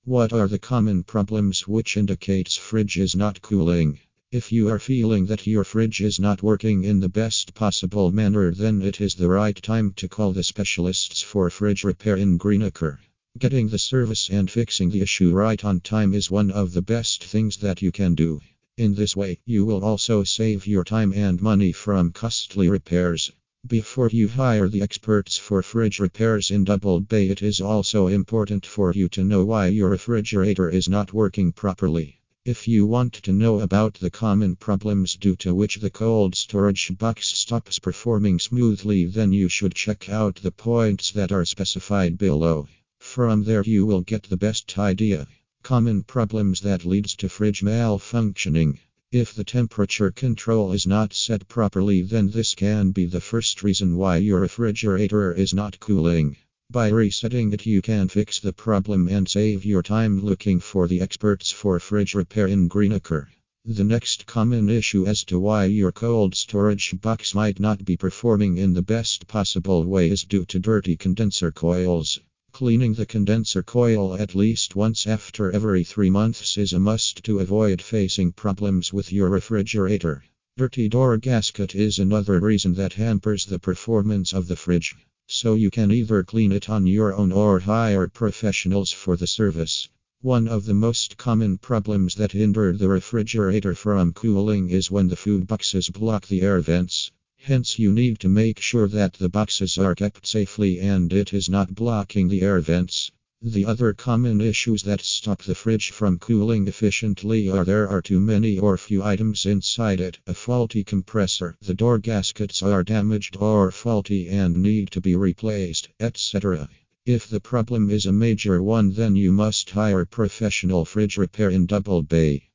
What are the common problems which indicates fridge is not cooling? If you are feeling that your fridge is not working in the best possible manner, then it is the right time to call the specialists for fridge repair in Greenacre. Getting the service and fixing the issue right on time is one of the best things that you can do. In this way, you will also save your time and money from costly repairs. Before you hire the experts for fridge repairs in Double Bay, it is also important for you to know why your refrigerator is not working properly. If you want to know about the common problems due to which the cold storage box stops performing smoothly, then you should check out the points that are specified below. From there you will get the best idea. Common problems that leads to fridge malfunctioning. If the temperature control is not set properly, then this can be the first reason why your refrigerator is not cooling. By resetting it, you can fix the problem and save your time looking for the experts for fridge repair in Greenacre. The next common issue as to why your cold storage box might not be performing in the best possible way is due to dirty condenser coils. Cleaning the condenser coil at least once after every 3 months is a must to avoid facing problems with your refrigerator. Dirty door gasket is another reason that hampers the performance of the fridge. So you can either clean it on your own or hire professionals for the service. One of the most common problems that hinder the refrigerator from cooling is when the food boxes block the air vents. Hence, you need to make sure that the boxes are kept safely and it is not blocking the air vents. The other common issues that stop the fridge from cooling efficiently are there are too many or few items inside it, a faulty compressor, the door gaskets are damaged or faulty and need to be replaced, etc. If the problem is a major one, then you must hire professional fridge repair in Double Bay.